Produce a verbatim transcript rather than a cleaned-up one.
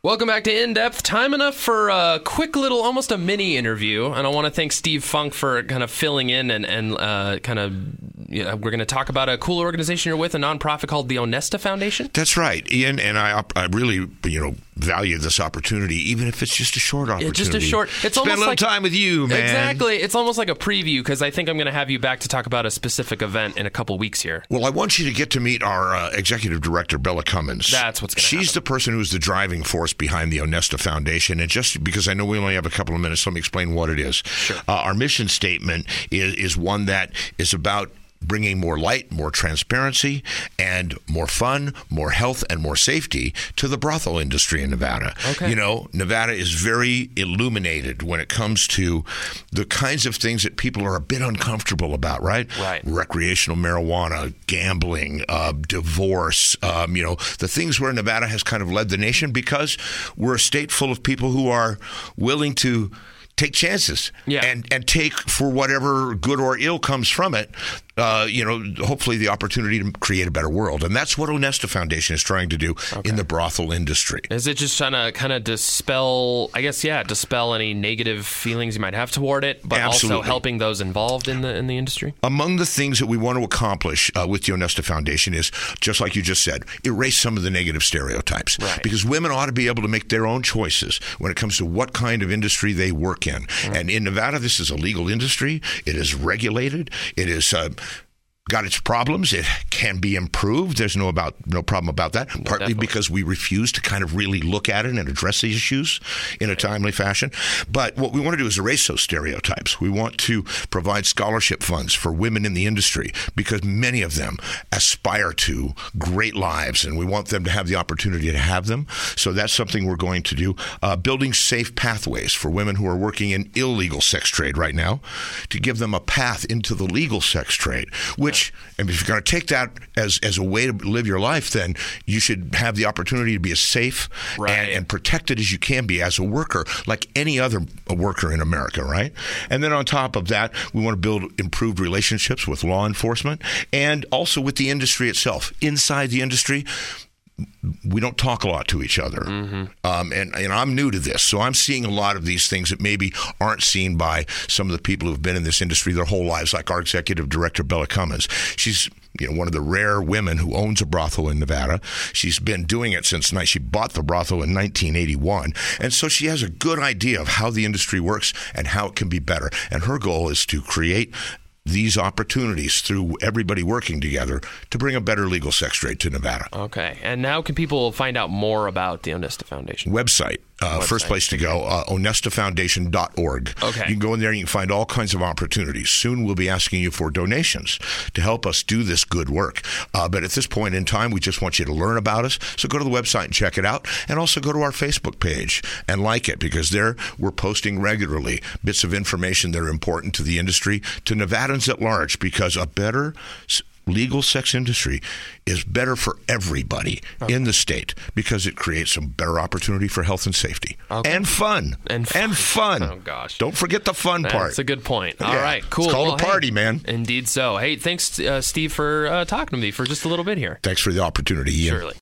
Welcome back to In Depth. Time enough for a quick little, almost a mini interview. And I want to thank Steve Funk for kind of filling in and, and uh, kind of, you know, we're going to talk about a cool organization you're with, a nonprofit called the Onesta Foundation. That's right, Ian. And I, I really, you know, value this opportunity, even if it's just a short opportunity. Yeah, just a short. It's Spend almost a little like, time with you, man. Exactly. It's almost like a preview because I think I'm going to have you back to talk about a specific event in a couple weeks here. Well, I want you to get to meet our uh, executive director, Bella Cummins. That's what's going to happen. She's the person who's the driving force behind the Onesta Foundation. And just because I know we only have a couple of minutes, let me explain what it is. Sure. Uh, our mission statement is, is one that is about bringing more light, more transparency, and more fun, more health, and more safety to the brothel industry in Nevada. Okay. You know, Nevada is very illuminated when it comes to the kinds of things that people are a bit uncomfortable about, right? Right. Recreational marijuana, gambling, uh, divorce, um, you know, the things where Nevada has kind of led the nation because we're a state full of people who are willing to take chances yeah. and, and take for whatever good or ill comes from it, uh, you know, hopefully the opportunity to create a better world. And that's what Onesta Foundation is trying to do okay. in the brothel industry. Is it just trying to kind of dispel, I guess, yeah, dispel any negative feelings you might have toward it, but Absolutely. also helping those involved in the in the industry? Among the things that we want to accomplish uh, with the Onesta Foundation is, just like you just said, erase some of the negative stereotypes. Right. Because women ought to be able to make their own choices when it comes to what kind of industry they work in. Mm-hmm. And in Nevada, this is a legal industry. It is regulated. It is uh, got its problems. It can be improved. There's no about no problem about that, no, partly definitely. because we refuse to kind of really look at it and address these issues in a timely fashion. But what we want to do is erase those stereotypes. We want to provide scholarship funds for women in the industry because many of them aspire to great lives, and we want them to have the opportunity to have them. So that's something we're going to do. Uh, building safe pathways for women who are working in illegal sex trade right now to give them a path into the legal sex trade, which and if you're going to take that as, as a way to live your life, then you should have the opportunity to be as safe right. and, and protected as you can be as a worker, like any other worker in America, right? And then on top of that, we want to build improved relationships with law enforcement and also with the industry itself. Inside the industry, we don't talk a lot to each other. Mm-hmm. Um, and, and I'm new to this, so I'm seeing a lot of these things that maybe aren't seen by some of the people who've been in this industry their whole lives, like our executive director, Bella Cummins. She's you know, one of the rare women who owns a brothel in Nevada. She's been doing it since night. She bought the brothel in nineteen eighty-one. And so she has a good idea of how the industry works and how it can be better. And her goal is to create these opportunities through everybody working together to bring a better legal sex trade to Nevada. Okay. And now can people find out more about the Onesta Foundation? Website. Uh, First place to go, uh, onesta foundation dot org. Okay. You can go in there and you can find all kinds of opportunities. Soon we'll be asking you for donations to help us do this good work. Uh, but at this point in time, we just want you to learn about us. So go to the website and check it out. And also go to our Facebook page and like it, because there we're posting regularly bits of information that are important to the industry, to Nevadans at large, because a better legal sex industry is better for everybody okay. in the state because it creates some better opportunity for health and safety okay. and fun and fun. and fun. Oh gosh! Don't forget the fun That's part. That's a good point. All yeah. right, cool. It's called well, a party, hey, man. Indeed so. Hey, thanks, uh, Steve, for uh, talking to me for just a little bit here. Thanks for the opportunity, Ian. Surely.